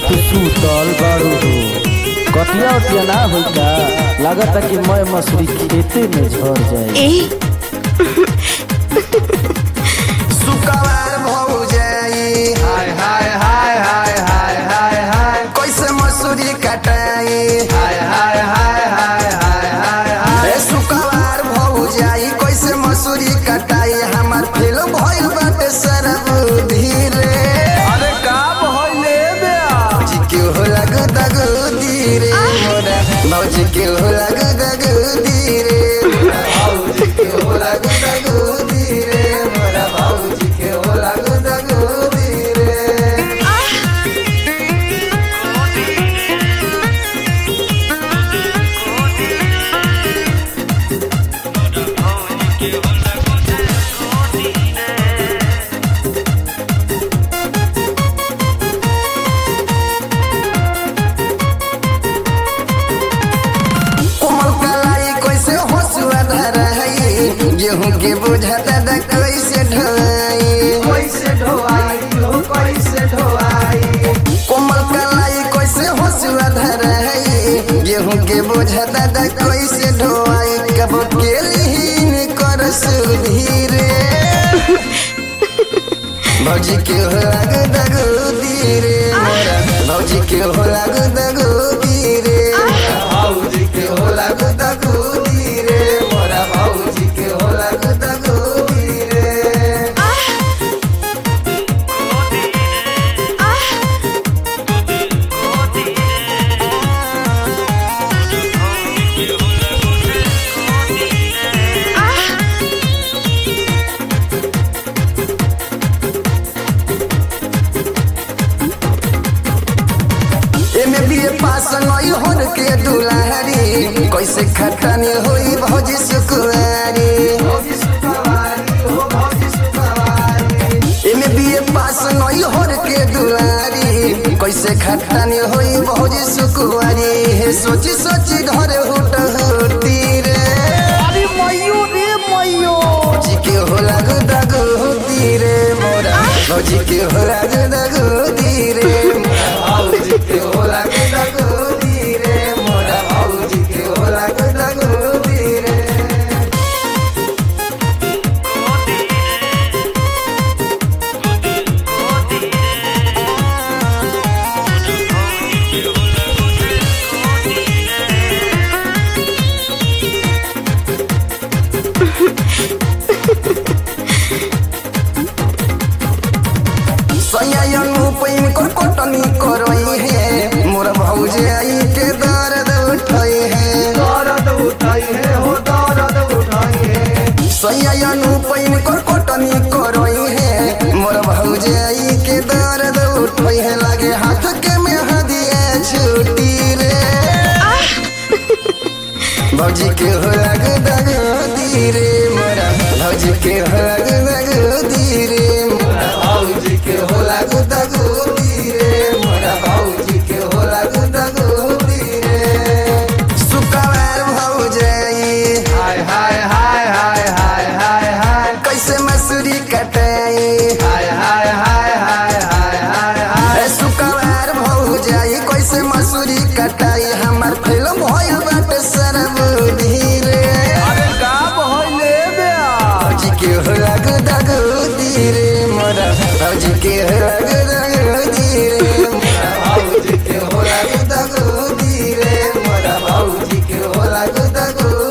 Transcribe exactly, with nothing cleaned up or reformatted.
तू सुतल बारू हो कटिया उटिया ना हो का लागता कि मैं मसूरी खेते में झड़ जाए सुकवार भौ जाई हाय हाय हाय हाय हाय हाय हाय कैसे मसूरी कटाई हाय हाय हाय हाय हाय हाय हाय सुकवार भौ जाई कैसे मसूरी कटाई हमार फेल भइल बाटे सरब धीरे अरे का भइले बे जी के हो लगु दगु धीरे मोरा भौजी के हो लगु दगु धीरे भौजी के हो लगु दगु धीरे मोरा भौजी के हो लगु दगु धीरे गेहूं के बोझा दादा कैसे ढोआई कैसे ढोआई हो कैसे ढोआई कोमल कलाई कैसे हंसुआ धराई गेहूं के बोझा दादा कैसे ढोआई कब के लीन कर सुधीरे भौजी के हो लागू दगू धीरे मोरा भौजी के हो लागू दगू धीरे भौजी के हो लागू दगू धीरे मोरा भौजी के हो लागू दगू धीरे एमे बीए पास नई होर के दुलारी कैसे खटनी होई भौजी सुकुआरी एमे बीए पास नई होर के दुलारी कैसे खटनी होई भौजी सुकुआरी हे सोची सोची घर हुट हुटी रे अरे मयूर रे मयूर भौजी के हो लागू दगू धीरे मोरा भौजी के हो लागू दगू धीरे भौजी के हो लागू दगू धीरे मोरा भौजी के हो लागू दगू धीरे सयायन पैन कर कटनी करई है मोर भौजे आई के दर्द उठाई है दर्द उठाई है हो दर्द उठाई है सयायन पैन कर कटनी करई है मोर भौजे आई के दर्द उठाई है लागे हाथ के मेहंदिया छुटी रे भौजी के हो लागू दगू धीरे मोरा भौजी के हो लागू दगू धीरे मोरा भौजी के हो लागू दगू धीरे मोरा भौजी के हो लागू दगू धीरे सुकवार भौ जाई हाय हाय हाय हाय हाय हाय हाय कैसे मसूरी कटाई हाय हाय हाय हाय हाय हाय हाय सुकवार भौ जाई कैसे मसूरी कटाई हमार फेल भइल बाटे सरब धीरे अरे का भइले बे भौजी के हो लागू दगू धीरे मोरा भौजी के हो लागू दगू धीरे मोरा भौजी के हो लागू दगू धीरे मोरा भौजी के हो लागू दगू